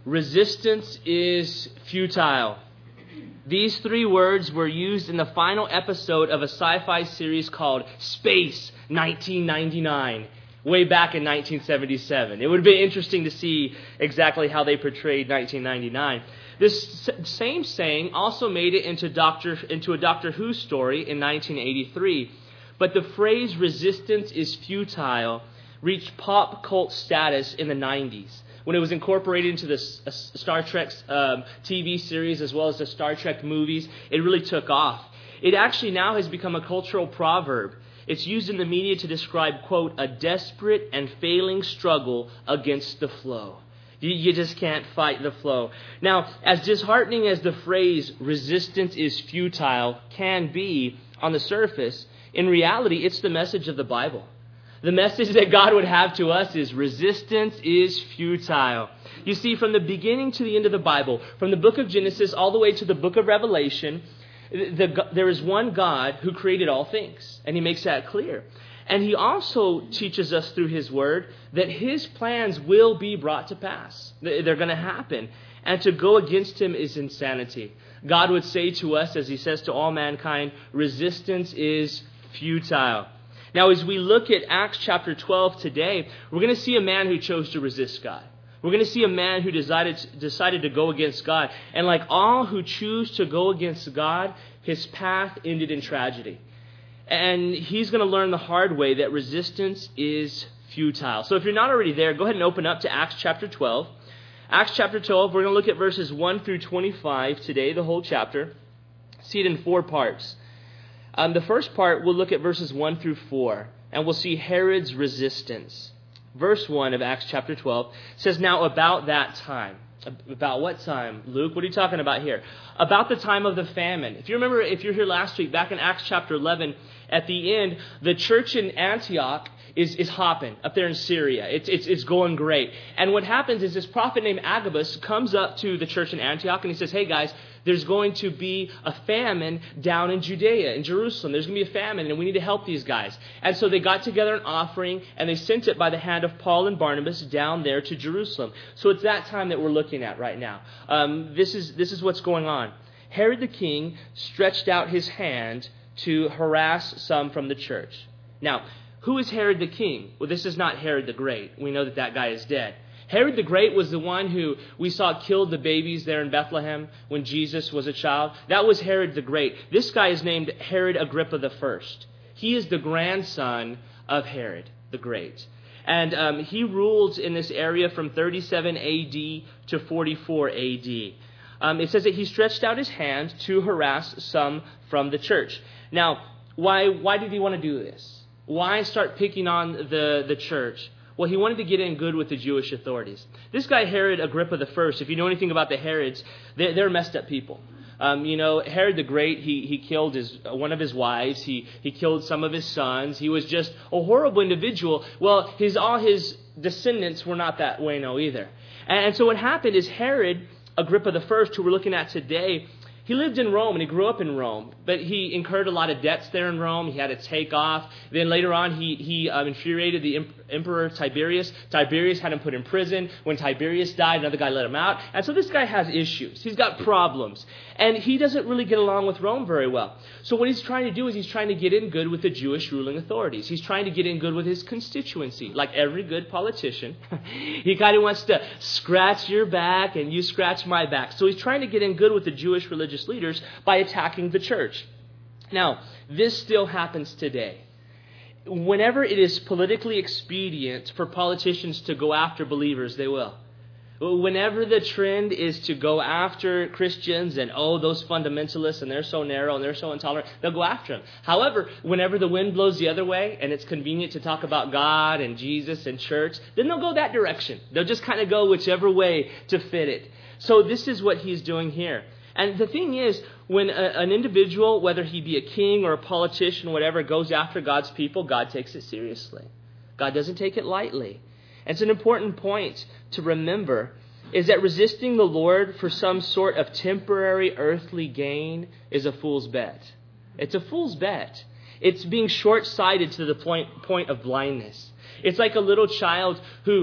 Resistance is futile. These three words were used in the final episode of a sci-fi series called Space 1999, way back in 1977. It would be interesting to see exactly how they portrayed 1999. This same saying also made it into a Doctor Who story in 1983. But the phrase resistance is futile reached pop cult status in the 90s when it was incorporated into the Star Trek TV series as well as the Star Trek movies. It really took off. It actually now has become a cultural proverb. It's used in the media to describe, quote, a desperate and failing struggle against the flow. You just can't fight the flow. Now, as disheartening as the phrase resistance is futile can be on the surface, in reality, it's the message of the Bible. The message that God would have to us is resistance is futile. You see, from the beginning to the end of the Bible, from the book of Genesis all the way to the book of Revelation, there is one God who created all things, and He makes that clear. And He also teaches us through His Word that His plans will be brought to pass. They're going to happen. And to go against Him is insanity. God would say to us, as He says to all mankind, resistance is futile. Now, as we look at Acts chapter 12 today, we're going to see a man who chose to resist God. We're going to see a man who decided to go against God. And like all who choose to go against God, his path ended in tragedy. And he's going to learn the hard way that resistance is futile. So if you're not already there, go ahead and open up to Acts chapter 12. Acts chapter 12, we're going to look at verses 1 through 25 today, the whole chapter. See it in 4 parts. The first part, we'll look at verses 1 through 4, and we'll see Herod's resistance. Verse 1 of Acts chapter 12 says, now about that time. About what time, Luke? What are you talking about here? About the time of the famine. If you remember, if you're here last week, back in Acts chapter 11, at the end, the church in Antioch is hopping up there in Syria. It's going great. And what happens is this prophet named Agabus comes up to the church in Antioch and he says, hey guys, there's going to be a famine down in Judea, in Jerusalem. There's going to be a famine and we need to help these guys. And so they got together an offering and they sent it by the hand of Paul and Barnabas down there to Jerusalem. So it's that time that we're looking at right now. This is what's going on. Herod the king stretched out his hand to harass some from the church. Now, who is Herod the king? Well, this is not Herod the Great. We know that guy is dead. Herod the Great was the one who we saw killed the babies there in Bethlehem when Jesus was a child. That was Herod the Great. This guy is named Herod Agrippa I. He is the grandson of Herod the Great. And he ruled in this area from 37 A.D. to 44 A.D. It says that he stretched out his hand to harass some from the church. Now, why did he want to do this? Why start picking on the church? Well, he wanted to get in good with the Jewish authorities. This guy, Herod Agrippa I, if you know anything about the Herods, they're messed up people. Herod the Great, he killed one of his wives. He killed some of his sons. He was just a horrible individual. Well, all his descendants were not that way, no, either. And so what happened is Herod Agrippa I, who we're looking at today, he lived in Rome and he grew up in Rome, but he incurred a lot of debts there in Rome. He had to take off. Then later on, he infuriated the Emperor Tiberius. Tiberius had him put in prison. When Tiberius died, another guy let him out. And so this guy has issues. He's got problems. And he doesn't really get along with Rome very well. So what he's trying to do is he's trying to get in good with the Jewish ruling authorities. He's trying to get in good with his constituency. Like every good politician, he kind of wants to scratch your back and you scratch my back. So he's trying to get in good with the Jewish religious leaders by attacking the church. Now, this still happens today. Whenever it is politically expedient for politicians to go after believers, they will. Whenever the trend is to go after Christians and, those fundamentalists and they're so narrow and they're so intolerant, they'll go after them. However, whenever the wind blows the other way and it's convenient to talk about God and Jesus and church, then they'll go that direction. They'll just kind of go whichever way to fit it. So this is what he's doing here. And the thing is, when an individual, whether he be a king or a politician, whatever, goes after God's people, God takes it seriously. God doesn't take it lightly. And it's an important point to remember is that resisting the Lord for some sort of temporary earthly gain is a fool's bet. It's a fool's bet. It's being short-sighted to the point of blindness. It's like a little child who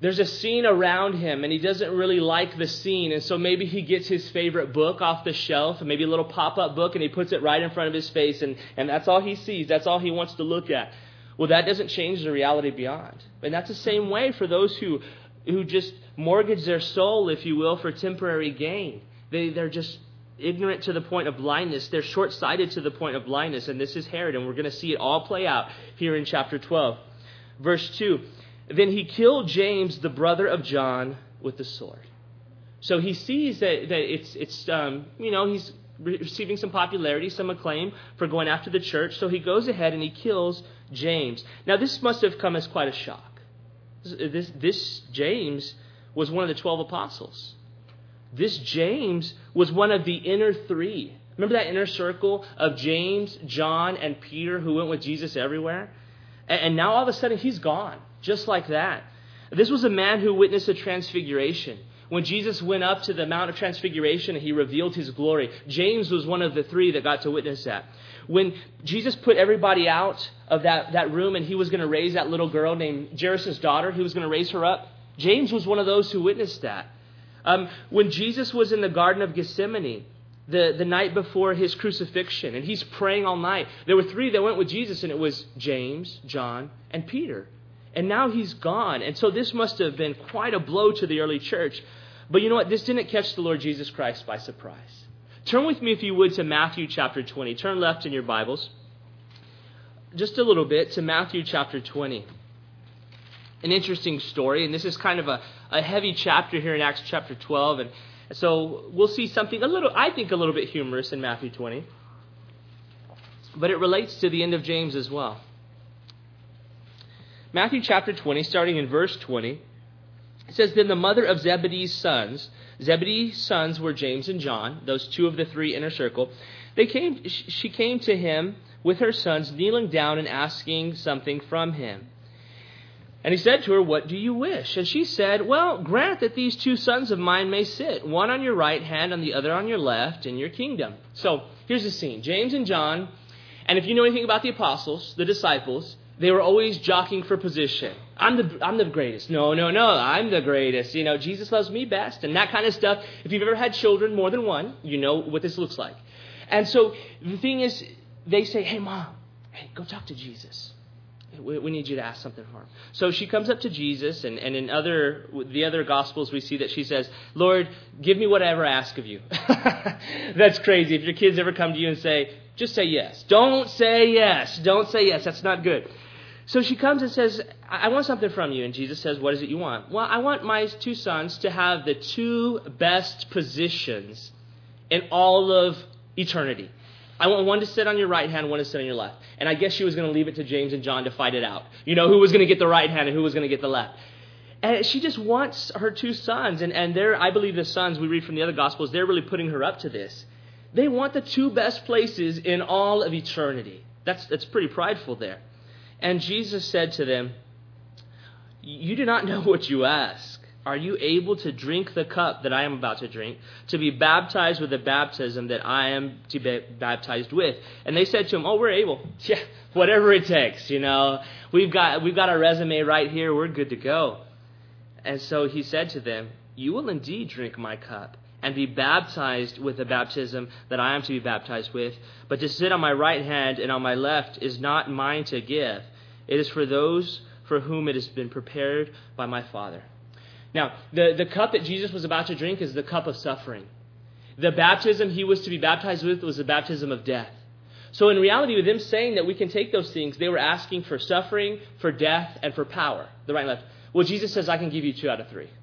there's a scene around him and he doesn't really like the scene. And so maybe he gets his favorite book off the shelf, and maybe a little pop-up book, and he puts it right in front of his face, and that's all he sees. That's all he wants to look at. Well, that doesn't change the reality beyond. And that's the same way for those who just mortgage their soul, if you will, for temporary gain. They're just ignorant to the point of blindness. They're short-sighted to the point of blindness. And this is Herod, and we're going to see it all play out here in chapter 12. Verse 2, then he killed James, the brother of John, with the sword. So he sees that it's he's receiving some popularity, some acclaim for going after the church. So he goes ahead and he kills James. Now this must have come as quite a shock. This James was one of the 12 apostles. This James was one of the inner three. Remember that inner circle of James, John, and Peter who went with Jesus everywhere? And now all of a sudden he's gone, just like that. This was a man who witnessed the transfiguration. When Jesus went up to the Mount of Transfiguration and he revealed his glory, James was one of the three that got to witness that. When Jesus put everybody out of that room and he was going to raise that little girl named Jairus' daughter, he was going to raise her up, James was one of those who witnessed that. When Jesus was in the Garden of Gethsemane, the night before his crucifixion, and he's praying all night, there were three that went with Jesus, and it was James, John, and Peter. And now he's gone. And so this must have been quite a blow to the early church. But you know what? This didn't catch the Lord Jesus Christ by surprise. Turn with me, if you would, to Matthew chapter 20. Turn left in your Bibles. Just a little bit to Matthew chapter 20. An interesting story, and this is kind of a heavy chapter here in Acts chapter 12. And so we'll see something a little bit humorous in Matthew 20. But it relates to the end of James as well. Matthew chapter 20, starting in verse 20, it says, then the mother of Zebedee's sons were James and John, those two of the three inner circle. She came to him with her sons, kneeling down and asking something from him. And he said to her, what do you wish? And she said, well, grant that these two sons of mine may sit, one on your right hand and the other on your left in your kingdom. So here's the scene. James and John, and if you know anything about the apostles, the disciples, they were always jockeying for position. I'm the greatest. No, I'm the greatest. You know, Jesus loves me best, and that kind of stuff. If you've ever had children, more than one, you know what this looks like. And so the thing is, they say, hey, Mom, go talk to Jesus. We need you to ask something for him. So she comes up to Jesus, and in the other Gospels, we see that she says, Lord, give me whatever I ask of you. That's crazy. If your kids ever come to you and say, just say yes. Don't say yes. Don't say yes. That's not good. So she comes and says, I want something from you. And Jesus says, what is it you want? Well, I want my two sons to have the two best positions in all of eternity. I want one to sit on your right hand, one to sit on your left. And I guess she was going to leave it to James and John to fight it out. You know, who was going to get the right hand and who was going to get the left. And she just wants her two sons. And they're, I believe the sons, we read from the other Gospels, they're really putting her up to this. They want the two best places in all of eternity. That's pretty prideful there. And Jesus said to them, you do not know what you ask. Are you able to drink the cup that I am about to drink, to be baptized with the baptism that I am to be baptized with? And they said to him, we're able. Yeah, whatever it takes, you know. We've got our resume right here. We're good to go. And so he said to them, you will indeed drink my cup and be baptized with the baptism that I am to be baptized with. But to sit on my right hand and on my left is not mine to give. It is for those for whom it has been prepared by my Father. Now, the cup that Jesus was about to drink is the cup of suffering. The baptism he was to be baptized with was the baptism of death. So in reality, with them saying that we can take those things, they were asking for suffering, for death, and for power, the right and left. Well, Jesus says, I can give you 2 out of 3.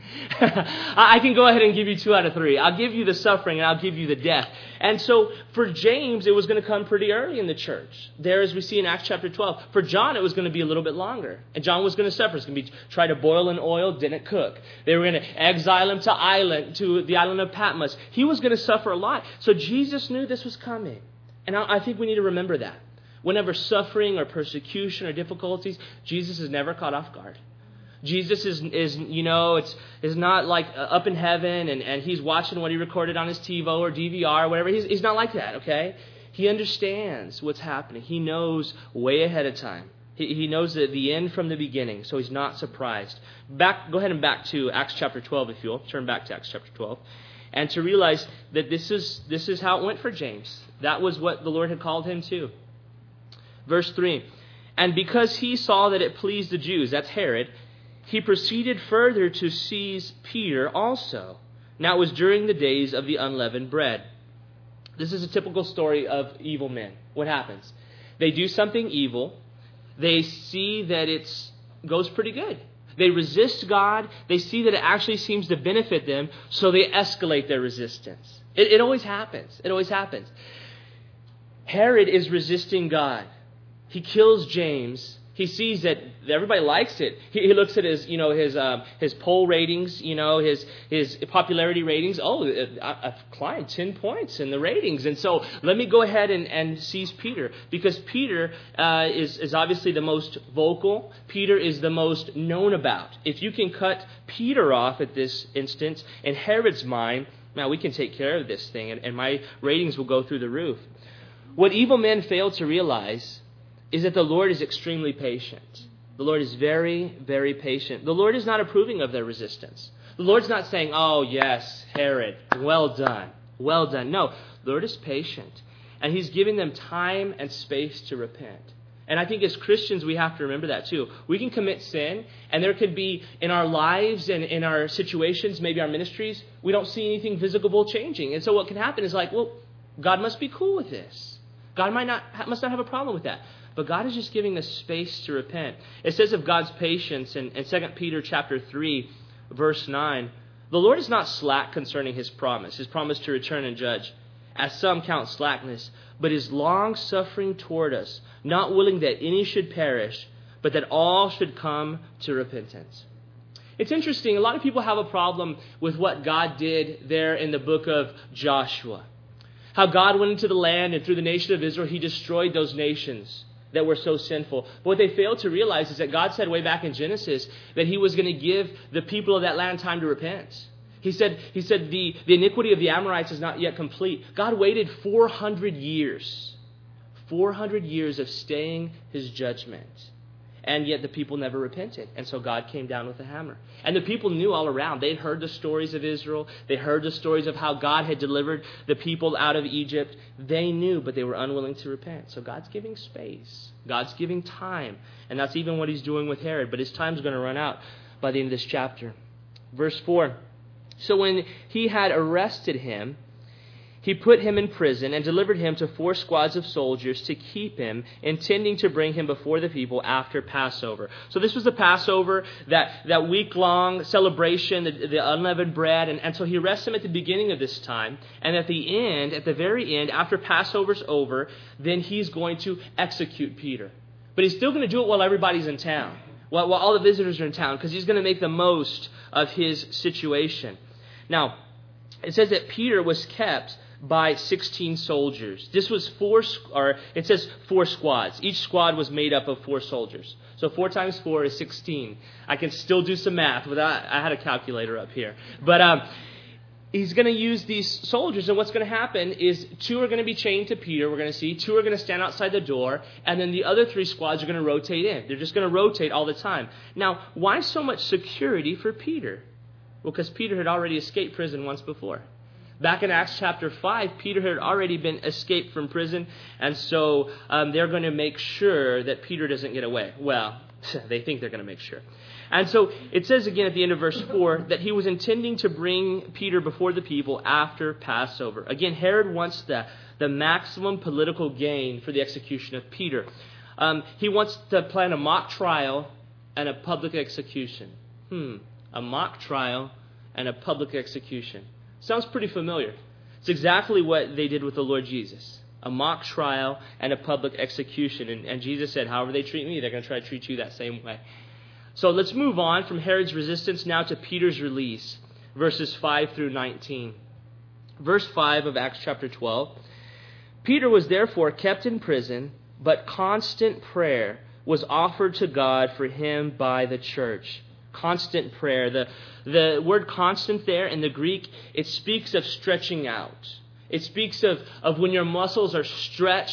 I can go ahead and give you 2 out of 3. I'll give you the suffering and I'll give you the death. And so for James, it was going to come pretty early in the church. There, as we see in Acts chapter 12. For John, it was going to be a little bit longer. And John was going to suffer. It's going to be try to boil in oil, didn't cook. They were going to exile him to the island of Patmos. He was going to suffer a lot. So Jesus knew this was coming. And I think we need to remember that. Whenever suffering or persecution or difficulties, Jesus is never caught off guard. Jesus is not like up in heaven and he's watching what he recorded on his TiVo or DVR or whatever. He's not like that, okay? He understands what's happening. He knows way ahead of time. He knows the end from the beginning, so he's not surprised. Go ahead and back to Acts chapter 12, if you'll. Turn back to Acts chapter 12. And to realize that this is how it went for James. That was what the Lord had called him to. Verse 3, and because he saw that it pleased the Jews, that's Herod, he proceeded further to seize Peter also. Now it was during the days of the unleavened bread. This is a typical story of evil men. What happens? They do something evil. They see that it goes pretty good. They resist God. They see that it actually seems to benefit them, so they escalate their resistance. It always happens. It always happens. Herod is resisting God. He kills James. He sees that everybody likes it. He looks at his poll ratings, his popularity ratings. Oh, I've climbed 10 points in the ratings. And so let me go ahead and seize Peter. Because Peter is obviously the most vocal. Peter is the most known about. If you can cut Peter off at this instance, in Herod's mind, now we can take care of this thing and my ratings will go through the roof. What evil men fail to realize is that the Lord is extremely patient. The Lord is very, very patient. The Lord is not approving of their resistance. The Lord's not saying, oh, yes, Herod, well done, well done. No, the Lord is patient. And he's giving them time and space to repent. And I think as Christians, we have to remember that too. We can commit sin, and there could be in our lives and in our situations, maybe our ministries, we don't see anything visible changing. And so what can happen is like, well, God must be cool with this. God must not have a problem with that. But God is just giving us space to repent. It says of God's patience in 2 Peter chapter 3, verse 9, the Lord is not slack concerning his promise to return and judge, as some count slackness, but is long-suffering toward us, not willing that any should perish, but that all should come to repentance. It's interesting. A lot of people have a problem with what God did there in the book of Joshua. How God went into the land and through the nation of Israel, he destroyed those nations that were so sinful. But what they failed to realize is that God said way back in Genesis that he was going to give the people of that land time to repent. He said the iniquity of the Amorites is not yet complete. God waited 400 years. 400 years of staying his judgment. And yet the people never repented. And so God came down with a hammer. And the people knew all around. They'd heard the stories of Israel. They heard the stories of how God had delivered the people out of Egypt. They knew, but they were unwilling to repent. So God's giving space. God's giving time. And that's even what he's doing with Herod. But his time's going to run out by the end of this chapter. Verse 4. So when he had arrested him, he put him in prison and delivered him to 4 squads of soldiers to keep him, intending to bring him before the people after Passover. So this was the Passover, that week-long celebration, the unleavened bread. And so he arrests him at the beginning of this time. And at the very end, after Passover's over, then he's going to execute Peter. But he's still going to do it while everybody's in town, while all the visitors are in town, because he's going to make the most of his situation. Now, it says that Peter was kept by 16 soldiers. This was 4 squads. Each squad was made up of 4 soldiers. So 4 times 4 is 16. I can still do some math without, I had a calculator up here. But he's going to use these soldiers, and what's going to happen is 2 are going to be chained to Peter, we're going to see. 2 are going to stand outside the door, and then the other 3 squads are going to rotate in. They're just going to rotate all the time. Now, why so much security for Peter? Well, because Peter had already escaped prison once before. Back in Acts chapter 5, Peter had already been escaped from prison, and so they're going to make sure that Peter doesn't get away. Well, they think they're going to make sure. And so it says again at the end of verse 4 that he was intending to bring Peter before the people after Passover. Again, Herod wants the maximum political gain for the execution of Peter. He wants to plan a mock trial and a public execution. A mock trial and a public execution. Sounds pretty familiar. It's exactly what they did with the Lord Jesus. A mock trial and a public execution. And Jesus said, however they treat me, they're going to try to treat you that same way. So let's move on from Herod's resistance now to Peter's release. Verses 5 through 19. Verse 5 of Acts chapter 12. Peter was therefore kept in prison, but constant prayer was offered to God for him by the church. Constant prayer. The word constant there in the Greek, it speaks of stretching out. It speaks of when your muscles are stretched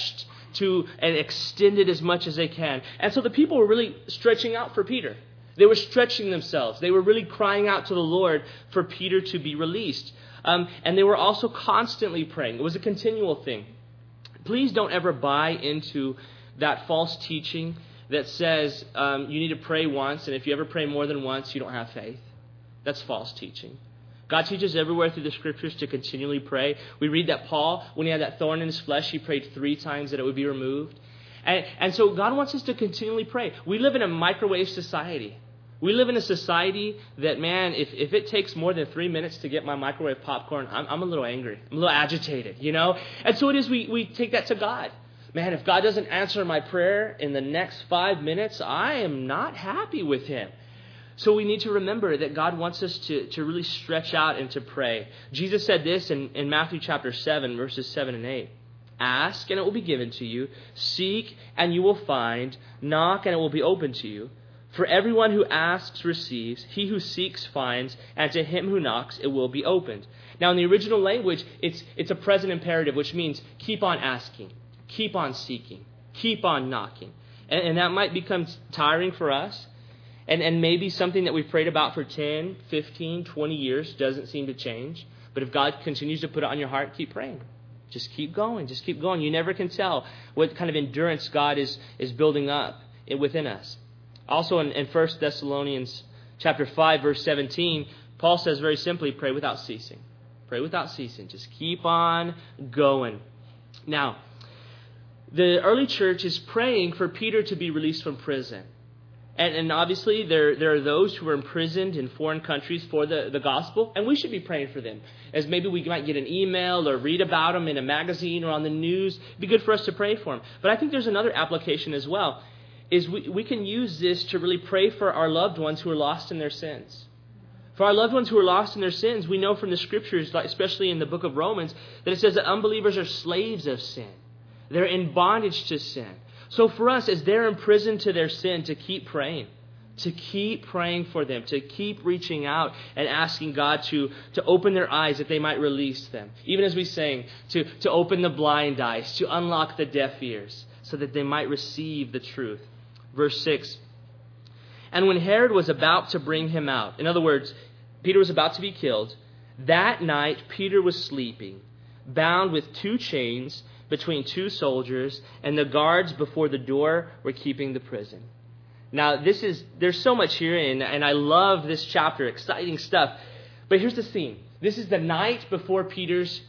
and extend it as much as they can. And so the people were really stretching out for Peter. They were stretching themselves. They were really crying out to the Lord for Peter to be released. And they were also constantly praying. It was a continual thing. Please don't ever buy into that false teaching that says you need to pray once, and if you ever pray more than once, you don't have faith. That's false teaching. God teaches everywhere through the Scriptures to continually pray. We read that Paul, when he had that thorn in his flesh, he prayed 3 times that it would be removed. And so God wants us to continually pray. We live in a microwave society. We live in a society that, man, if it takes more than 3 minutes to get my microwave popcorn, I'm a little angry. I'm a little agitated, you know? And so it is we take that to God. Man, if God doesn't answer my prayer in the next 5 minutes, I am not happy with him. So we need to remember that God wants us to really stretch out and to pray. Jesus said this in Matthew chapter 7, verses 7 and 8. Ask, and it will be given to you. Seek, and you will find. Knock, and it will be opened to you. For everyone who asks receives. He who seeks finds. And to him who knocks, it will be opened. Now, in the original language, it's a present imperative, which means keep on asking. Keep on seeking. Keep on knocking. And that might become tiring for us. And maybe something that we've prayed about for 10, 15, 20 years doesn't seem to change. But if God continues to put it on your heart, keep praying. Just keep going. Just keep going. You never can tell what kind of endurance God is building up within us. Also in 1 Thessalonians chapter 5, verse 17, Paul says very simply, pray without ceasing. Pray without ceasing. Just keep on going. Now, the early church is praying for Peter to be released from prison. And obviously, there are those who are imprisoned in foreign countries for the gospel, and we should be praying for them. As maybe we might get an email or read about them in a magazine or on the news, it'd be good for us to pray for them. But I think there's another application as well, is we can use this to really pray for our loved ones who are lost in their sins. For our loved ones who are lost in their sins, we know from the Scriptures, especially in the book of Romans, that it says that unbelievers are slaves of sin. They're in bondage to sin. So for us, as they're imprisoned to their sin, to keep praying for them, to keep reaching out and asking God to open their eyes that they might release them. Even as we sang, to open the blind eyes, to unlock the deaf ears, so that they might receive the truth. Verse 6, and when Herod was about to bring him out, in other words, Peter was about to be killed, that night Peter was sleeping, bound with 2 chains, between 2 soldiers, and the guards before the door were keeping the prison. Now, there's so much here, and I love this chapter, exciting stuff. But here's the scene. This is the night before Peter's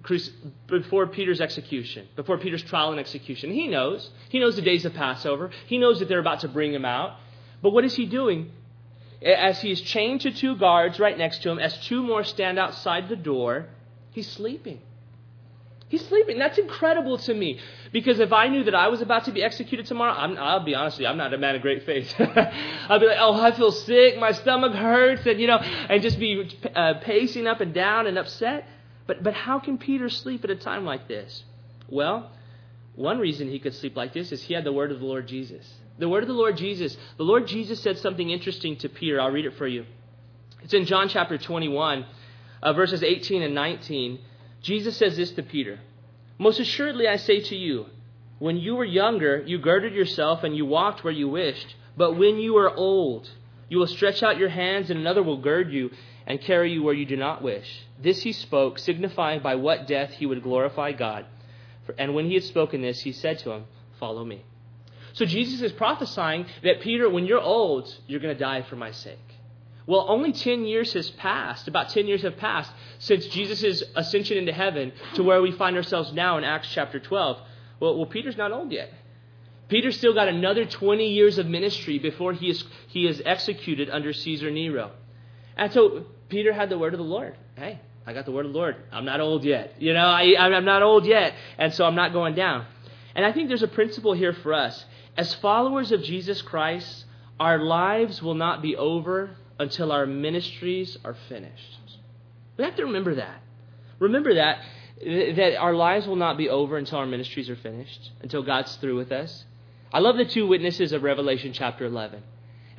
execution, before Peter's trial and execution. He knows the days of Passover. He knows that they're about to bring him out. But what is he doing? As he is chained to 2 guards right next to him, as 2 more stand outside the door, he's sleeping. He's sleeping. That's incredible to me. Because if I knew that I was about to be executed tomorrow, I'll be honest with you, I'm not a man of great faith. I'll be like, oh, I feel sick, my stomach hurts, and just be pacing up and down and upset. But how can Peter sleep at a time like this? Well, one reason he could sleep like this is he had the word of the Lord Jesus. The word of the Lord Jesus. The Lord Jesus said something interesting to Peter. I'll read it for you. It's in John chapter 21, verses 18 and 19. Jesus says this to Peter. Most assuredly I say to you, when you were younger, you girded yourself and you walked where you wished. But when you are old, you will stretch out your hands and another will gird you and carry you where you do not wish. This he spoke, signifying by what death he would glorify God. And when he had spoken this, he said to him, follow me. So Jesus is prophesying that Peter, when you're old, you're going to die for my sake. Well, only 10 years has passed, about 10 years have passed since Jesus' ascension into heaven to where we find ourselves now in Acts chapter 12. Well, Peter's not old yet. Peter's still got another 20 years of ministry before he is executed under Caesar Nero. And so Peter had the word of the Lord. Hey, I got the word of the Lord. I'm not old yet. I'm not old yet, and so I'm not going down. And I think there's a principle here for us. As followers of Jesus Christ, our lives will not be over until our ministries are finished. We have to remember that. Remember that our lives will not be over until our ministries are finished, until God's through with us. I love the 2 witnesses of Revelation chapter 11.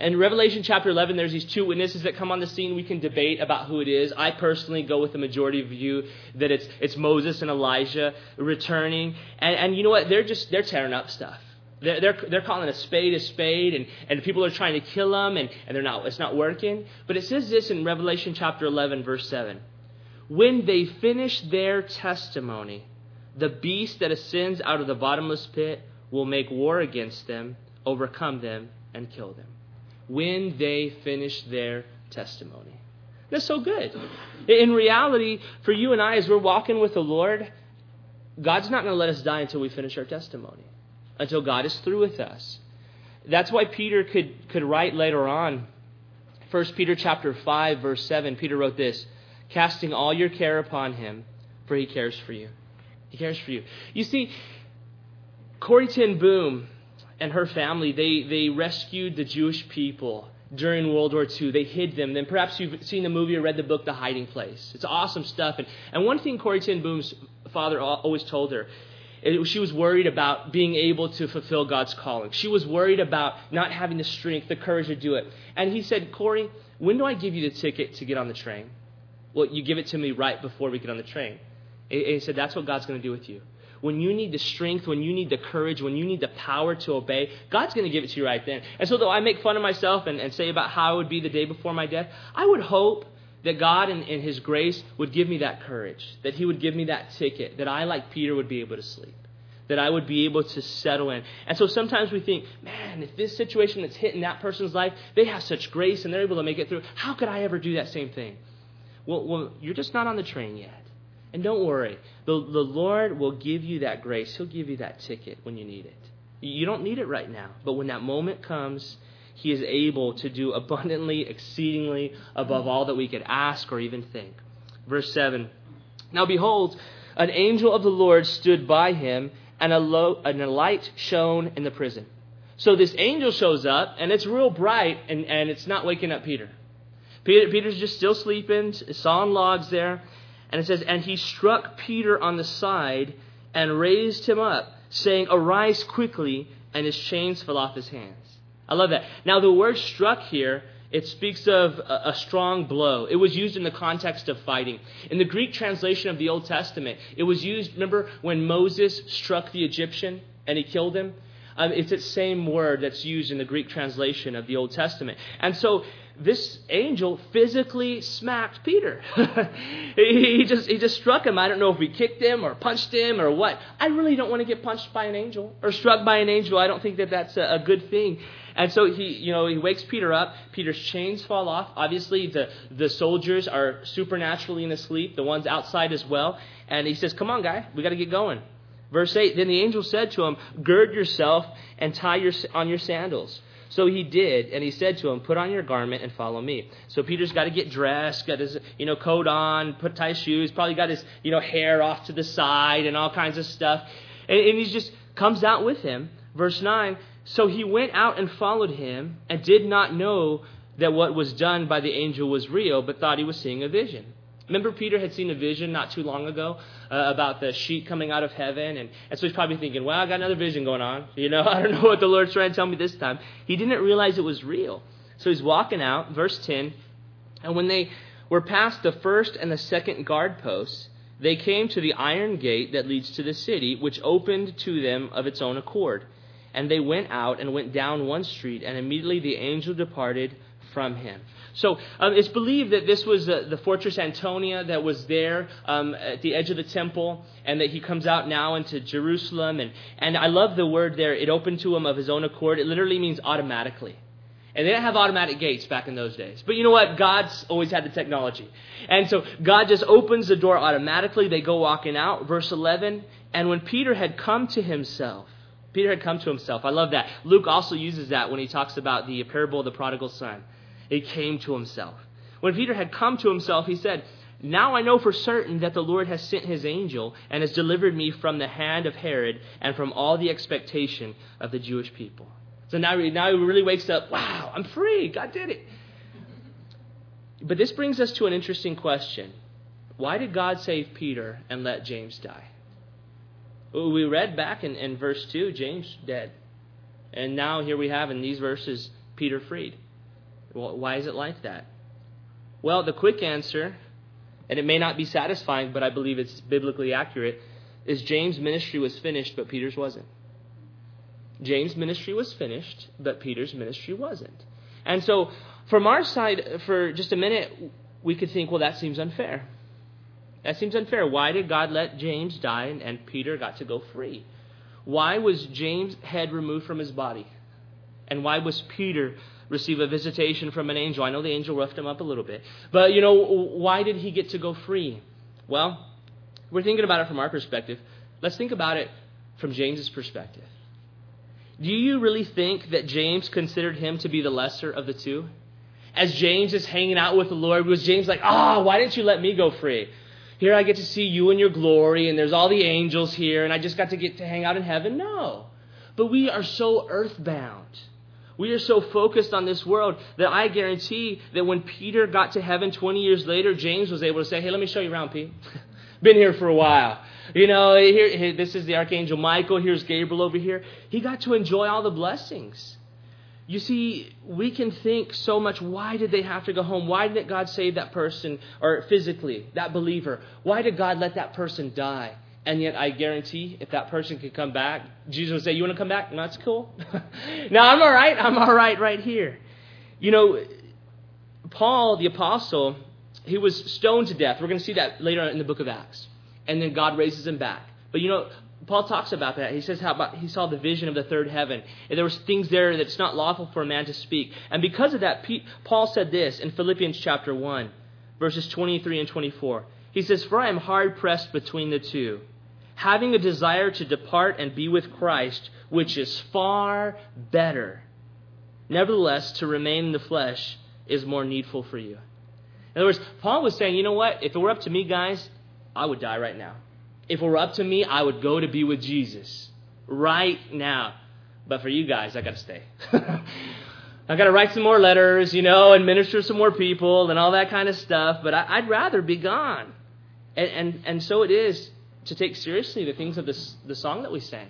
In Revelation chapter 11, there's these two witnesses that come on the scene. We can debate about who it is. I personally go with the majority view that it's Moses and Elijah returning. And you know what? They're tearing up stuff. They're calling a spade, and people are trying to kill them, and it's not working. But it says this in Revelation chapter 11, verse 7. When they finish their testimony, the beast that ascends out of the bottomless pit will make war against them, overcome them, and kill them. When they finish their testimony. That's so good. In reality, for you and I, as we're walking with the Lord, God's not going to let us die until we finish our testimony, until God is through with us. That's why Peter could write later on, 1 Peter chapter 5, verse 7, Peter wrote this, casting all your care upon him, for he cares for you. He cares for you. You see, Corrie ten Boom and her family, they rescued the Jewish people during World War II. They hid them. Then perhaps you've seen the movie or read the book, The Hiding Place. It's awesome stuff. And one thing Corrie ten Boom's father always told her, she was worried about being able to fulfill God's calling. She was worried about not having the strength, the courage to do it. And he said, Corrie, when do I give you the ticket to get on the train? Well, you give it to me right before we get on the train. And he said, that's what God's going to do with you. When you need the strength, when you need the courage, when you need the power to obey, God's going to give it to you right then. And so though I make fun of myself and say about how it would be the day before my death, I would hope that God in His grace would give me that courage, that He would give me that ticket, that I, like Peter, would be able to sleep, that I would be able to settle in. And so sometimes we think, man, if this situation that's hitting that person's life, they have such grace and they're able to make it through, how could I ever do that same thing? Well, you're just not on the train yet. And don't worry, the Lord will give you that grace. He'll give you that ticket when you need it. You don't need it right now, but when that moment comes, He is able to do abundantly, exceedingly, above all that we could ask or even think. Verse 7, now behold, an angel of the Lord stood by him, and a light shone in the prison. So this angel shows up, and it's real bright, and it's not waking up Peter. Peter's just still sleeping, sawing logs there. And it says, and he struck Peter on the side and raised him up, saying, arise quickly, and his chains fell off his hands. I love that. Now the word struck here, it speaks of a strong blow. It was used in the context of fighting. In the Greek translation of the Old Testament, it was used, remember when Moses struck the Egyptian and he killed him? It's that same word that's used in the Greek translation of the Old Testament. And so this angel physically smacked Peter. he just struck him. I don't know if he kicked him or punched him or what. I really don't want to get punched by an angel or struck by an angel. I don't think that that's a good thing. And so he wakes Peter up. Peter's chains fall off. Obviously, the soldiers are supernaturally asleep, the ones outside as well. And he says, come on, guy, we got to get going. Verse 8, then the angel said to him, gird yourself and tie on your sandals. So he did, and he said to him, put on your garment and follow me. So Peter's got to get dressed, got his coat on, tie his shoes, probably got his hair off to the side and all kinds of stuff. And he just comes out with him. Verse 9, so he went out and followed him and did not know that what was done by the angel was real, but thought he was seeing a vision. Remember, Peter had seen a vision not too long ago about the sheet coming out of heaven. And so he's probably thinking, well, I got another vision going on. I don't know what the Lord's trying to tell me this time. He didn't realize it was real. So he's walking out, verse 10. And when they were past the first and the second guard posts, they came to the iron gate that leads to the city, which opened to them of its own accord. And they went out and went down one street, and immediately the angel departed from him. So it's believed that this was the Fortress Antonia that was there at the edge of the temple, and that he comes out now into Jerusalem. And I love the word there, it opened to him of his own accord. It literally means automatically. And they didn't have automatic gates back in those days. But you know what? God's always had the technology. And so God just opens the door automatically. They go walking out. Verse 11, and when Peter had come to himself, I love that. Luke also uses that when he talks about the parable of the prodigal son. He came to himself. When Peter had come to himself, he said, now I know for certain that the Lord has sent his angel and has delivered me from the hand of Herod and from all the expectation of the Jewish people. So now he really wakes up, wow, I'm free. God did it. But this brings us to an interesting question. Why did God save Peter and let James die? We read back in verse 2, James dead. And now here we have in these verses, Peter freed. Well, why is it like that? Well, the quick answer, and it may not be satisfying, but I believe it's biblically accurate, is James' ministry was finished, but Peter's wasn't. James' ministry was finished, but Peter's ministry wasn't. And so, from our side, for just a minute, we could think, well, that seems unfair. That seems unfair. Why did God let James die and Peter got to go free? Why was James' head removed from his body? And why was Peter receive a visitation from an angel? I know the angel roughed him up a little bit. But, why did he get to go free? Well, we're thinking about it from our perspective. Let's think about it from James's perspective. Do you really think that James considered him to be the lesser of the two? As James is hanging out with the Lord, was James like, why didn't you let me go free? Here I get to see you in your glory, and there's all the angels here, and I just got to get to hang out in heaven? No. But we are so earthbound. We are so focused on this world that I guarantee that when Peter got to heaven 20 years later, James was able to say, hey, let me show you around, Pete. Been here for a while. Here, this is the Archangel Michael. Here's Gabriel over here. He got to enjoy all the blessings. You see, we can think so much, why did they have to go home? Why didn't God save that person, or physically, that believer? Why did God let that person die? And yet I guarantee if that person could come back, Jesus would say, you want to come back? No, that's cool. No, I'm all right. I'm all right here. Paul, the apostle, he was stoned to death. We're going to see that later in the book of Acts. And then God raises him back. But Paul talks about that. He says he saw the vision of the third heaven. And there was things there that it's not lawful for a man to speak. And because of that, Paul said this in Philippians chapter 1, verses 23 and 24. He says, for I am hard pressed between the two, having a desire to depart and be with Christ, which is far better. Nevertheless, to remain in the flesh is more needful for you. In other words, Paul was saying, you know what? If it were up to me, guys, I would die right now. If it were up to me, I would go to be with Jesus right now. But for you guys, I got to stay. I got to write some more letters, and minister to some more people and all that kind of stuff. But I'd rather be gone. And so it is to take seriously the things of the song that we sang.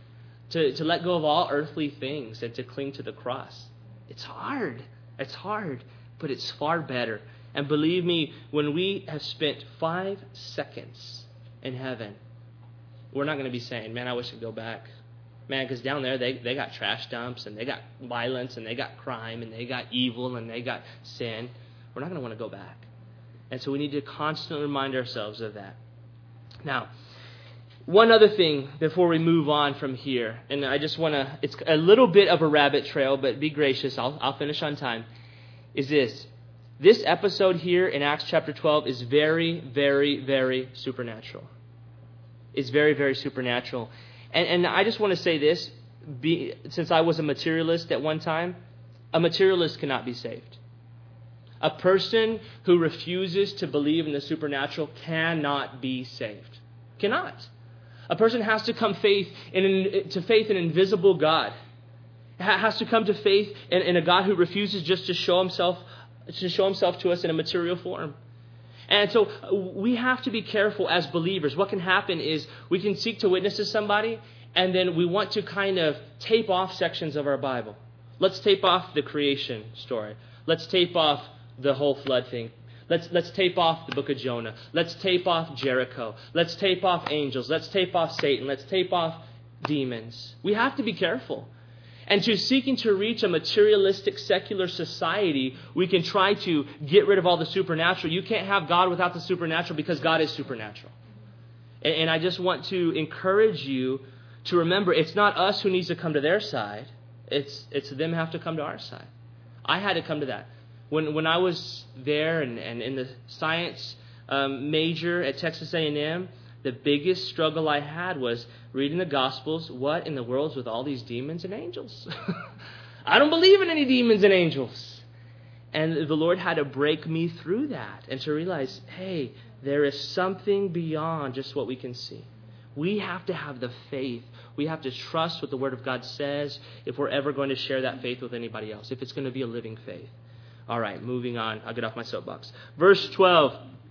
To let go of all earthly things and to cling to the cross. It's hard. It's hard. But it's far better. And believe me, when we have spent 5 seconds in heaven, we're not going to be saying, man, I wish I'd go back. Man, because down there, they got trash dumps, and they got violence, and they got crime, and they got evil, and they got sin. We're not going to want to go back. And so we need to constantly remind ourselves of that. Now, one other thing before we move on from here, and I just want to, it's a little bit of a rabbit trail, but be gracious, I'll finish on time, is this. This episode here in Acts chapter 12 is very, very, very supernatural. It's very, very supernatural. And I just want to say this, since I was a materialist at one time, a materialist cannot be saved. A person who refuses to believe in the supernatural cannot be saved. Cannot. A person has to come to faith in an invisible God. Has to come to faith in a God who refuses just to show himself to us in a material form. And so we have to be careful as believers. What can happen is we can seek to witness to somebody, and then we want to kind of tape off sections of our Bible. Let's tape off the creation story. Let's tape off the whole flood thing. Let's tape off the book of Jonah. Let's tape off Jericho. Let's tape off angels. Let's tape off Satan. Let's tape off demons. We have to be careful. And to seeking to reach a materialistic secular society, we can try to get rid of all the supernatural. You can't have God without the supernatural because God is supernatural. And I just want to encourage you to remember it's not us who needs to come to their side. It's them who have to come to our side. I had to come to that. When I was there and in the science major at Texas A&M, the biggest struggle I had was reading the Gospels. What in the world's with all these demons and angels? I don't believe in any demons and angels. And the Lord had to break me through that and to realize, hey, there is something beyond just what we can see. We have to have the faith. We have to trust what the Word of God says if we're ever going to share that faith with anybody else, if it's going to be a living faith. All right, moving on. I'll get off my soapbox. Verse 12.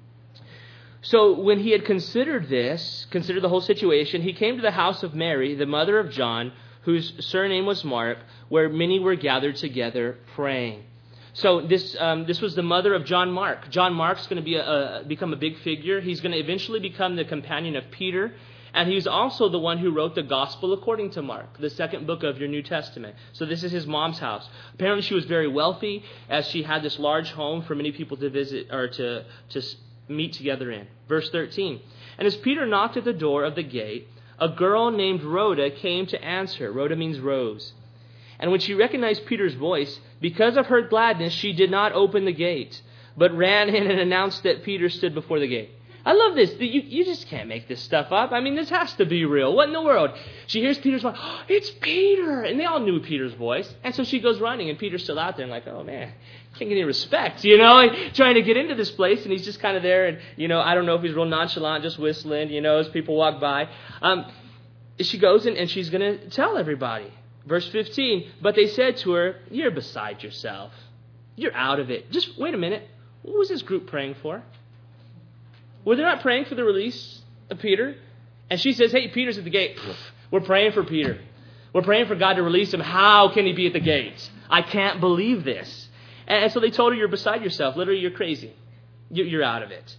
So when he had considered the whole situation, he came to the house of Mary, the mother of John, whose surname was Mark, where many were gathered together praying. So this was the mother of John Mark. John Mark's going to become a big figure. He's going to eventually become the companion of Peter. And he's also the one who wrote the Gospel according to Mark, the second book of your New Testament. So this is his mom's house. Apparently she was very wealthy, as she had this large home for many people to visit or to meet together in. Verse 13. And as Peter knocked at the door of the gate, a girl named Rhoda came to answer. Rhoda means rose. And when she recognized Peter's voice, because of her gladness, she did not open the gate, but ran in and announced that Peter stood before the gate. I love this. You just can't make this stuff up. I mean, this has to be real. What in the world? She hears Peter's voice. Oh, it's Peter. And they all knew Peter's voice. And so she goes running, and Peter's still out there. And like, oh, man, can't get any respect, trying to get into this place. And he's just kind of there. And, I don't know if he's real nonchalant, just whistling, as people walk by. She goes and she's going to tell everybody. Verse 15, but they said to her, you're beside yourself. You're out of it. Just wait a minute. What was this group praying for? Were they not praying for the release of Peter? And she says, hey, Peter's at the gate. We're praying for Peter. We're praying for God to release him. How can he be at the gate? I can't believe this. And so they told her, you're beside yourself. Literally, you're crazy. You're out of it.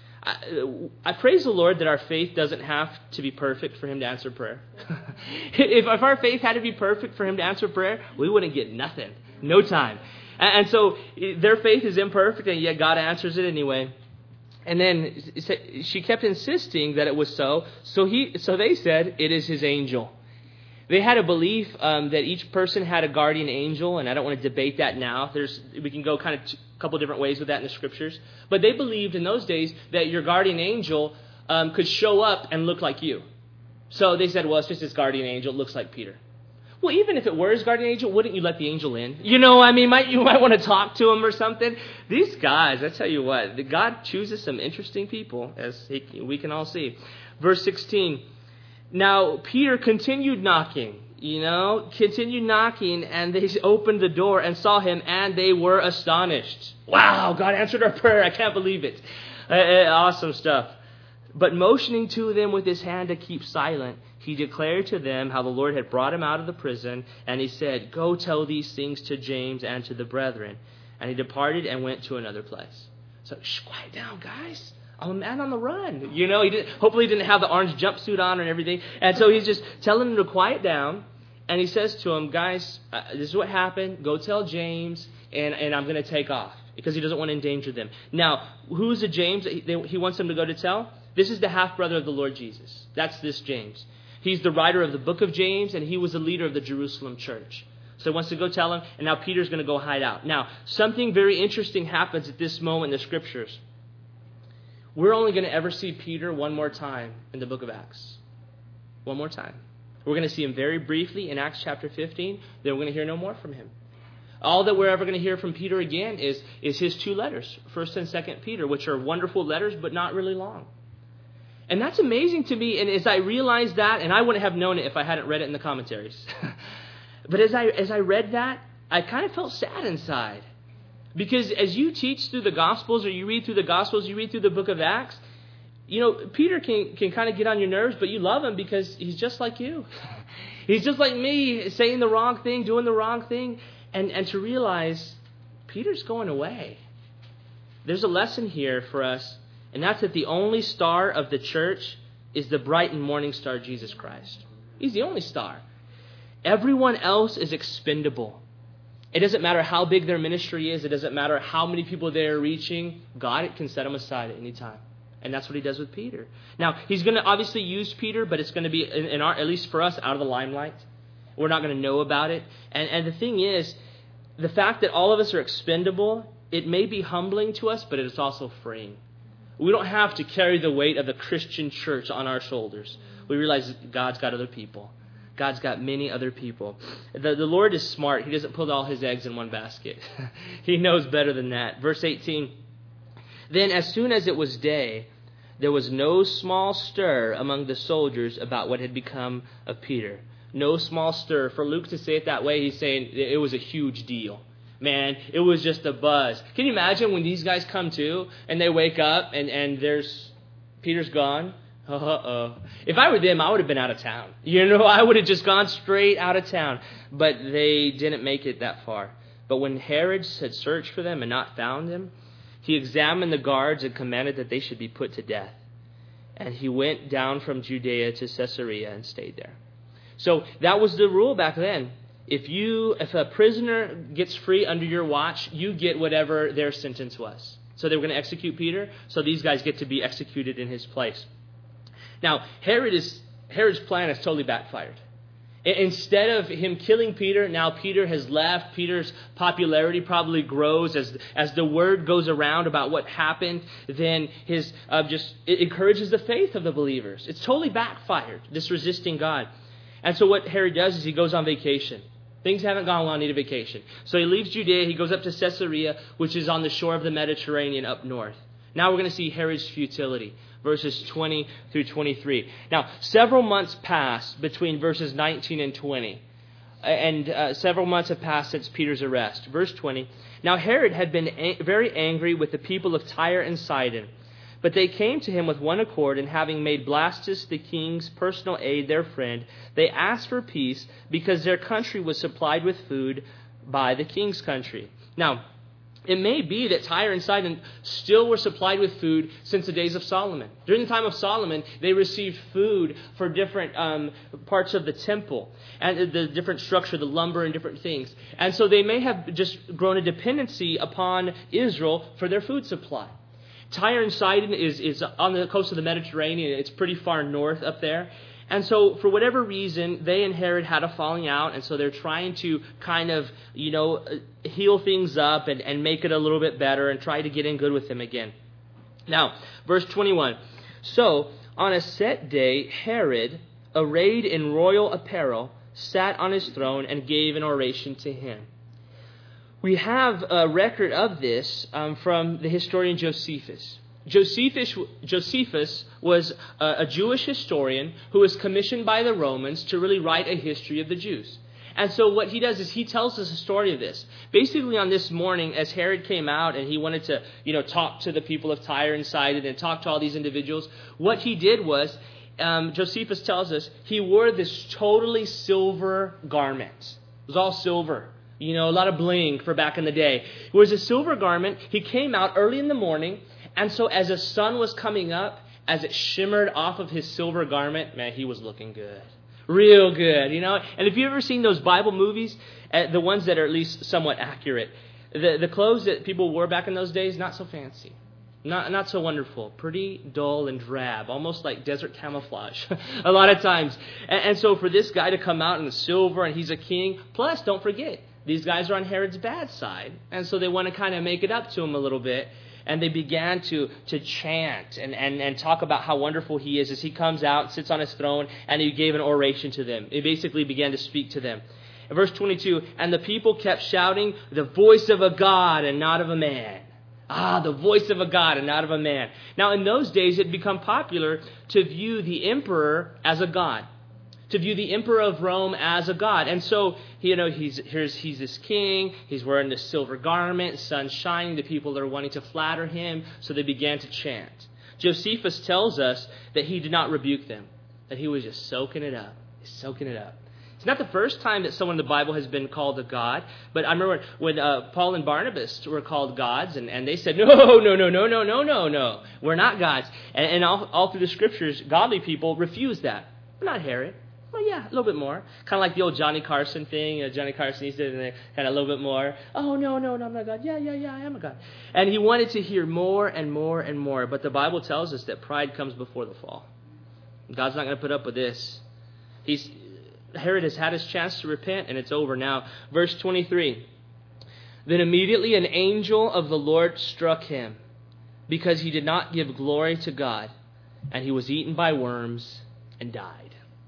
I praise the Lord that our faith doesn't have to be perfect for him to answer prayer. If our faith had to be perfect for him to answer prayer, we wouldn't get nothing. No time. And so their faith is imperfect, and yet God answers it anyway. And then she kept insisting that it was so. So they said, it is his angel. They had a belief that each person had a guardian angel, and I don't want to debate that now. We can go kind of a couple different ways with that in the scriptures. But they believed in those days that your guardian angel could show up and look like you. So they said, well, it's just his guardian angel. It looks like Peter. Well, even if it were his guardian angel, wouldn't you let the angel in? You might want to talk to him or something. These guys, I tell you what, God chooses some interesting people, as we can all see. Verse 16. Now, Peter continued knocking, and they opened the door and saw him, and they were astonished. Wow, God answered our prayer. I can't believe it. Awesome stuff. But motioning to them with his hand to keep silent, he declared to them how the Lord had brought him out of the prison, and he said, go tell these things to James and to the brethren. And he departed and went to another place. So, quiet down, guys. I'm a man on the run. Hopefully he didn't have the orange jumpsuit on and everything. And so he's just telling them to quiet down. And he says to them, guys, this is what happened. Go tell James, and I'm going to take off. Because he doesn't want to endanger them. Now, who's the James that he wants them to go to tell? This is the half-brother of the Lord Jesus. That's this James. He's the writer of the book of James, and he was the leader of the Jerusalem church. So he wants to go tell him, and now Peter's going to go hide out. Now, something very interesting happens at this moment in the scriptures. We're only going to ever see Peter one more time in the book of Acts. One more time. We're going to see him very briefly in Acts chapter 15. Then we're going to hear no more from him. All that we're ever going to hear from Peter again is his two letters, 1st and 2nd Peter, which are wonderful letters, but not really long. And that's amazing to me. And as I realized that, and I wouldn't have known it if I hadn't read it in the commentaries. But as I read that, I kind of felt sad inside. Because as you teach through the Gospels, or you read through the Gospels, you read through the book of Acts, Peter can kind of get on your nerves, but you love him because he's just like you. He's just like me, saying the wrong thing, doing the wrong thing. And to realize Peter's going away. There's a lesson here for us, and that's that the only star of the church is the bright and morning star, Jesus Christ. He's the only star. Everyone else is expendable. It doesn't matter how big their ministry is. It doesn't matter how many people they're reaching. God can set them aside at any time. And that's what he does with Peter. Now, he's going to obviously use Peter, but it's going to be, at least for us, out of the limelight. We're not going to know about it. And the thing is, the fact that all of us are expendable, it may be humbling to us, but it's also freeing. We don't have to carry the weight of the Christian church on our shoulders. We realize God's got other people. God's got many other people. The Lord is smart. He doesn't put all his eggs in one basket. He knows better than that. Verse 18, then as soon as it was day, there was no small stir among the soldiers about what had become of Peter. No small stir. For Luke to say it that way, he's saying it was a huge deal. Man, it was just a buzz. Can you imagine when these guys come to and they wake up and Peter's gone? If I were them, I would have been out of town. I would have just gone straight out of town. But they didn't make it that far. But when Herod had searched for them and not found them, he examined the guards and commanded that they should be put to death. And he went down from Judea to Caesarea and stayed there. So that was the rule back then. If a prisoner gets free under your watch, you get whatever their sentence was. So they were going to execute Peter, so these guys get to be executed in his place. Now, Herod's plan has totally backfired. Instead of him killing Peter, now Peter has left. Peter's popularity probably grows as the word goes around about what happened. Then it encourages the faith of the believers. It's totally backfired, this resisting God. And so what Herod does is he goes on vacation. Things haven't gone well, need a vacation. So he leaves Judea, he goes up to Caesarea, which is on the shore of the Mediterranean up north. Now we're going to see Herod's futility, verses 20 through 23. Now, several months pass between verses 19 and 20. And several months have passed since Peter's arrest. Verse 20, Now Herod had been very angry with the people of Tyre and Sidon. But they came to him with one accord, and having made Blastus the king's personal aide their friend, they asked for peace because their country was supplied with food by the king's country. Now, it may be that Tyre and Sidon still were supplied with food since the days of Solomon. During the time of Solomon, they received food for different parts of the temple and the different structure, the lumber and different things. And so they may have just grown a dependency upon Israel for their food supply. Tyre and Sidon is on the coast of the Mediterranean. It's pretty far north up there. And so for whatever reason, they and Herod had a falling out. And so they're trying to kind of, heal things up and make it a little bit better and try to get in good with him again. Now, verse 21. So on a set day, Herod, arrayed in royal apparel, sat on his throne and gave an oration to him. We have a record of this from the historian Josephus. Josephus was a Jewish historian who was commissioned by the Romans to really write a history of the Jews. And so what he does is he tells us a story of this. Basically on this morning, as Herod came out and he wanted to, talk to the people of Tyre and Sidon and talk to all these individuals, what he did was, Josephus tells us, he wore this totally silver garment. It was all silver. A lot of bling for back in the day. It was a silver garment. He came out early in the morning, and so as the sun was coming up, as it shimmered off of his silver garment, man, he was looking good. Real good, And if you've ever seen those Bible movies, the ones that are at least somewhat accurate, the clothes that people wore back in those days, not so fancy. Not so wonderful. Pretty dull and drab. Almost like desert camouflage a lot of times. And so for this guy to come out in the silver and he's a king, plus don't forget, these guys are on Herod's bad side. And so they want to kind of make it up to him a little bit. And they began to chant and talk about how wonderful he is as he comes out, sits on his throne, and he gave an oration to them. He basically began to speak to them. In verse 22, and the people kept shouting, the voice of a God and not of a man. The voice of a God and not of a man. Now, in those days, it had become popular to view the emperor as a god, to view the emperor of Rome as a god. And so, he's this king, he's wearing this silver garment, sun's shining, the people are wanting to flatter him, so they began to chant. Josephus tells us that he did not rebuke them, that he was just soaking it up. He's soaking it up. It's not the first time that someone in the Bible has been called a god, but I remember when Paul and Barnabas were called gods, and they said, no, we're not gods. And all through the scriptures, godly people refuse that. We're not Herod. Well, yeah, a little bit more. Kind of like the old Johnny Carson thing. Johnny Carson, he said, and kind of a little bit more. Oh, no, I'm not God. Yeah, I am a God. And he wanted to hear more and more and more. But the Bible tells us that pride comes before the fall. God's not going to put up with this. Herod has had his chance to repent, and it's over now. Verse 23. Then immediately an angel of the Lord struck him, because he did not give glory to God, and he was eaten by worms and died.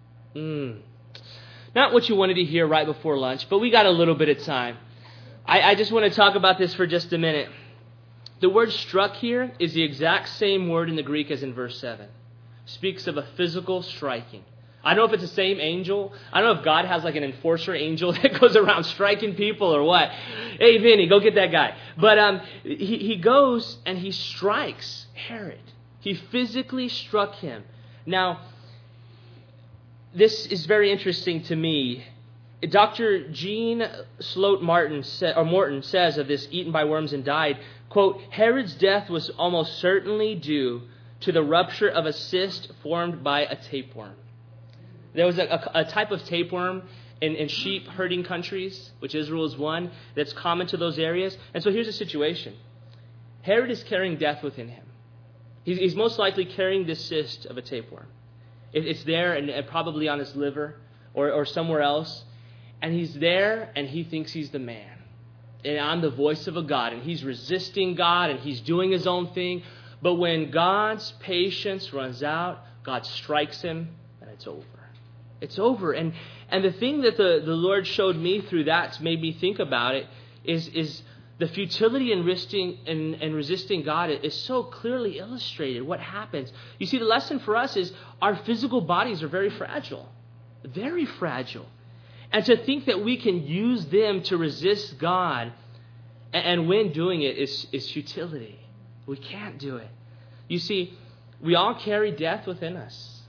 Not what you wanted to hear right before lunch, but we got a little bit of time. I just want to talk about this for just a minute. The word struck here is the exact same word in the Greek as in verse 7. Speaks of a physical striking. I don't know if it's the same angel. I don't know if God has like an enforcer angel that goes around striking people or what. Hey, Vinny, go get that guy. But he goes and he strikes Herod. He physically struck him. Now, this is very interesting to me Dr. Jean Sloat Morton says of this eaten by worms and died, quote, Herod's death was almost certainly due to the rupture of a cyst formed by a tapeworm. There was a type of tapeworm in sheep herding countries, which Israel is one, that's common to those areas. And so here's the situation. Herod is carrying death within him. He's most likely carrying this cyst of a tapeworm. It's there and probably on his liver or somewhere else. And he's there and he thinks he's the man. And I'm the voice of a God. And he's resisting God and he's doing his own thing. But when God's patience runs out, God strikes him and it's over. It's over. And the thing that the Lord showed me through that made me think about it is the futility in resisting God is so clearly illustrated. What happens? You see, the lesson for us is our physical bodies are very fragile. Very fragile. And to think that we can use them to resist God, and when doing it is futility. We can't do it. You see, we all carry death within us.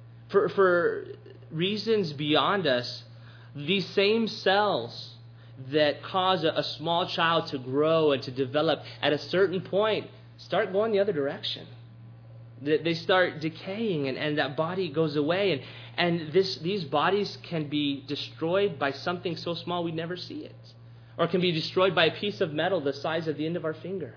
For reasons beyond us, these same cells that cause a small child to grow and to develop at a certain point start going the other direction. They start decaying and that body goes away. And these bodies can be destroyed by something so small we never see it. Or can be destroyed by a piece of metal the size of the end of our finger.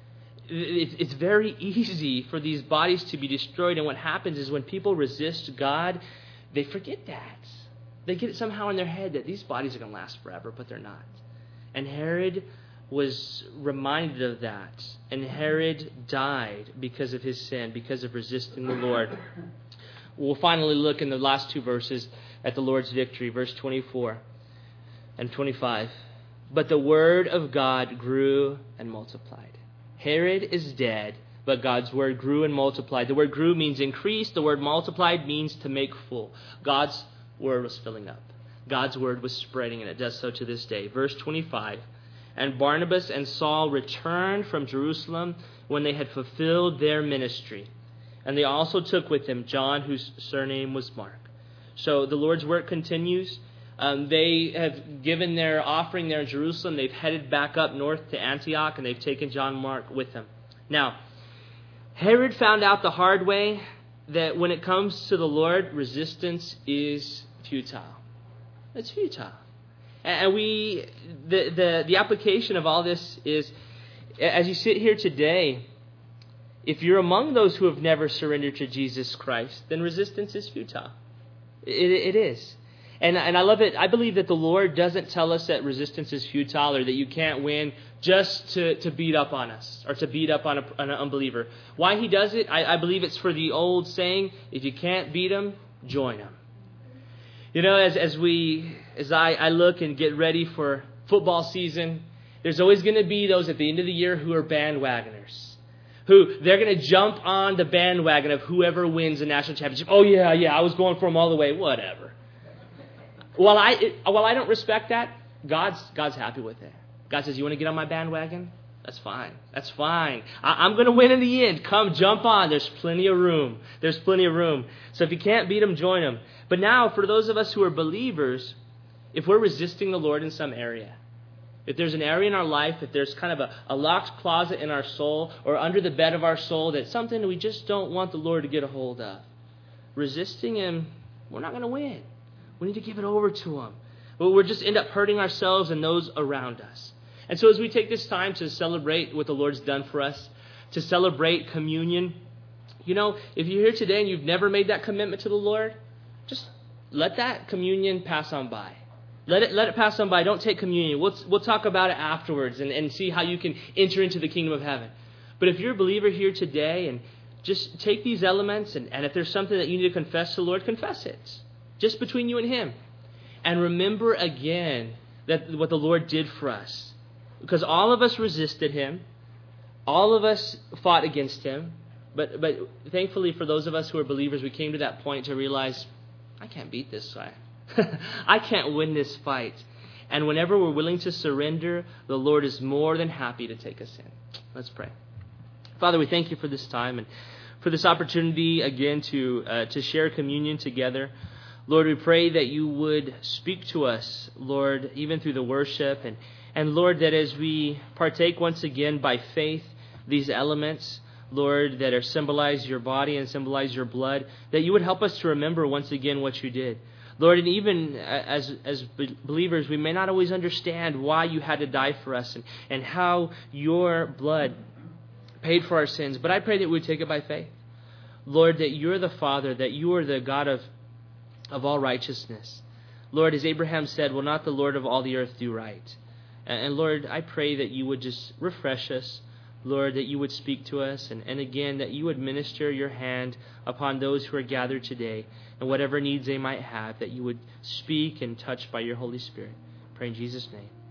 It's very easy for these bodies to be destroyed. And what happens is when people resist God, they forget that. They get it somehow in their head that these bodies are going to last forever, but they're not. And Herod was reminded of that. And Herod died because of his sin, because of resisting the Lord. We'll finally look in the last two verses at the Lord's victory, verse 24 and 25. But the word of God grew and multiplied. Herod is dead, but God's word grew and multiplied. The word grew means increase. The word multiplied means to make full. God's word was filling up. God's word was spreading, and it does so to this day. Verse 25. And Barnabas and Saul returned from Jerusalem when they had fulfilled their ministry. And they also took with them John, whose surname was Mark. So the Lord's work continues. They have given their offering there in Jerusalem. They've headed back up north to Antioch, and they've taken John Mark with them. Now, Herod found out the hard way that when it comes to the Lord, resistance is futile. It's futile. And the application of all this is, as you sit here today, if you're among those who have never surrendered to Jesus Christ, then resistance is futile. It is. And I love it. I believe that the Lord doesn't tell us that resistance is futile or that you can't win just to beat up on us or to beat up on an unbeliever. Why he does it, I believe it's for the old saying, if you can't beat them, join them. You know, as I look and get ready for football season, there's always going to be those at the end of the year who are bandwagoners. Who they're going to jump on the bandwagon of whoever wins the national championship. Oh, yeah, I was going for them all the way. Whatever. While I don't respect that, God's happy with it. God says, you want to get on my bandwagon? That's fine. That's fine. I'm going to win in the end. Come, jump on. There's plenty of room. There's plenty of room. So if you can't beat them, join them. But now, for those of us who are believers, if we're resisting the Lord in some area, if there's an area in our life, if there's kind of a locked closet in our soul or under the bed of our soul that's something we just don't want the Lord to get a hold of, resisting Him, we're not going to win. We need to give it over to Him. We'll just end up hurting ourselves and those around us. And so as we take this time to celebrate what the Lord's done for us, to celebrate communion, you know, if you're here today and you've never made that commitment to the Lord, just let that communion pass on by. Let it pass on by. Don't take communion. We'll talk about it afterwards and see how you can enter into the kingdom of heaven. But if you're a believer here today, and just take these elements, and if there's something that you need to confess to the Lord, confess it. Just between you and Him. And remember again that what the Lord did for us. Because all of us resisted Him. All of us fought against Him. But thankfully for those of us who are believers, we came to that point to realize, I can't beat this guy. I can't win this fight. And whenever we're willing to surrender, the Lord is more than happy to take us in. Let's pray. Father, we thank You for this time and for this opportunity again to share communion together. Lord, we pray that you would speak to us, Lord, even through the worship. And Lord, that as we partake once again by faith these elements, Lord, that are symbolize your body and symbolize your blood, that you would help us to remember once again what you did. Lord, and even as believers, we may not always understand why you had to die for us and how your blood paid for our sins. But I pray that we would take it by faith. Lord, that you're the Father, that you are the God of all righteousness. Lord, as Abraham said, will not the Lord of all the earth do right? And Lord, I pray that you would just refresh us. Lord, that you would speak to us, and again, that you would minister your hand upon those who are gathered today, and whatever needs they might have, that you would speak and touch by your Holy Spirit. Pray in Jesus' name.